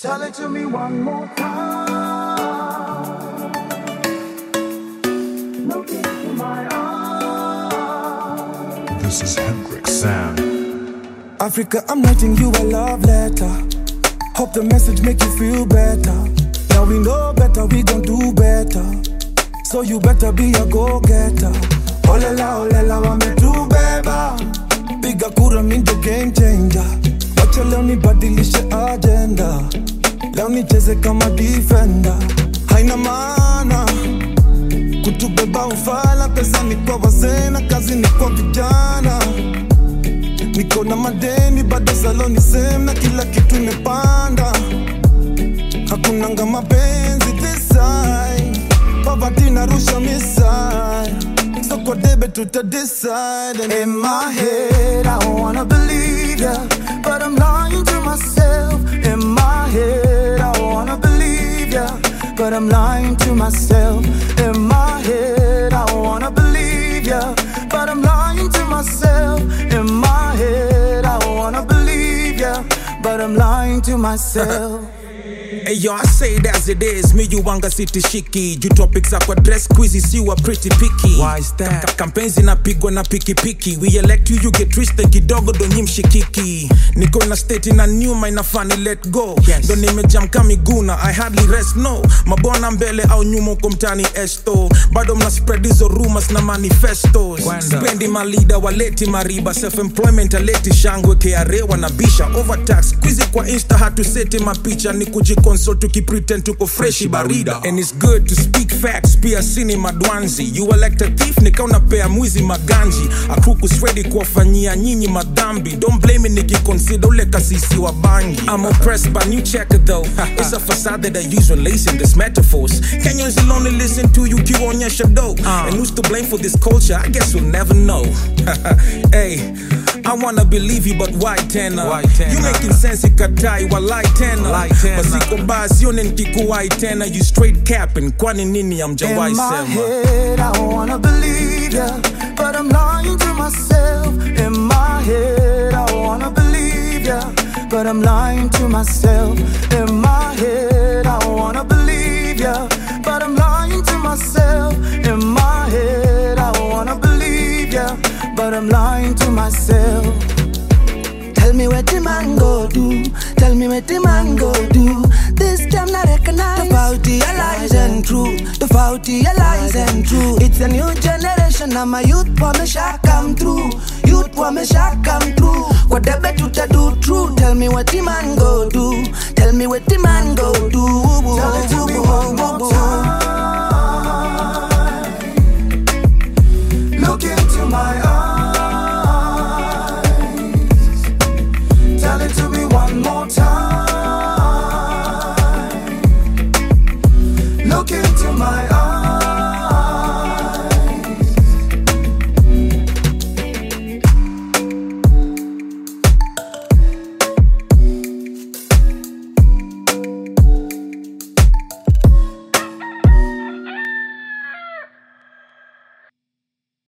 Tell it to me one more time. Look into my eyes. This is Hendrix Sound. Africa, I'm writing you a love letter. Hope the message make you feel better. Now we know better, we gon' do better. So you better be a go-getter. Olela, wametubeba. Piga kura mi ndo game changer. Wacha leo nibadilishe agenda. Leo nicheze kama defender. Haina maana kutubeba ufala. Pesa ni kwa wazee na kazi ni kwa vijana. Niko na madeni bado saloni same na kila kitu imepanda. Hakunanga mapenzi this side. Poverty narusha misai. So kwa debe tuta decide. And in my head I wanna believe ya, but I'm lying to myself. In my head I wanna believe ya, but I'm lying to myself. In my head I wanna believe ya, but I'm lying to myself. In my head I wanna believe ya, but I'm lying to myself. Hey yo, I say it as it is. Me you wanga city shiki. You topics up with dress quizzes, you are pretty picky. Why is that? Campaigns inapigwa na piki piki. We elect you, you get twisted kidogo do nyimshikiki. Niko na state in a new mind na funny let go. Yes. Don't nimejam kamiguna, I hardly rest no. Mabona mbele au nyuma kumtani esto. Bado mna spread hizo rumors na manifestos. Spendi my leader waleti mariba. Self-employment aleti shangwe KRA wanabisha. Overtax, quizi kwa insta hatu seti mapicha. Ni kujikonsol tukipretend tuko freshi barida. And it's good to speak facts, pia sini madwanzi. You elect a thief, nika unapea mwizi maganji. Akrukus ready kuwafanyia nyinyi madhambi. Don't blame me nikiconsider ule kasisi wa bangi. I'm oppressed by new checker though. It's a facade that I use when lacing these metaphors. Kenyans will only listen to you kionyesha dough. And who's to blame for this culture? I guess we'll never know. Hey, I wanna believe you, but why tena? You making sense ikatai walai tena. Basiko basi yone nkikuwai tena. You straight capping, kwani nini amjawai sema. In my head I wanna believe ya, but I'm lying to myself. In my head I wanna believe ya, but I'm lying to myself. In my head I wanna believe ya, but I'm lying to myself. In my head I wanna believe ya, but I'm lying to myself. Tell me what the man go do. Tell me what the man go do. This time not recognize the faulty lies and true. The faulty lies and true. It's a new generation. I'm a youth for me shall come through. Youth for me shall come through. What the better to do true. Tell me what the man go do. Tell me what the man go do. Tell it to me one more time. Look into my eyes. Tell it to me one more time. Look into my eyes.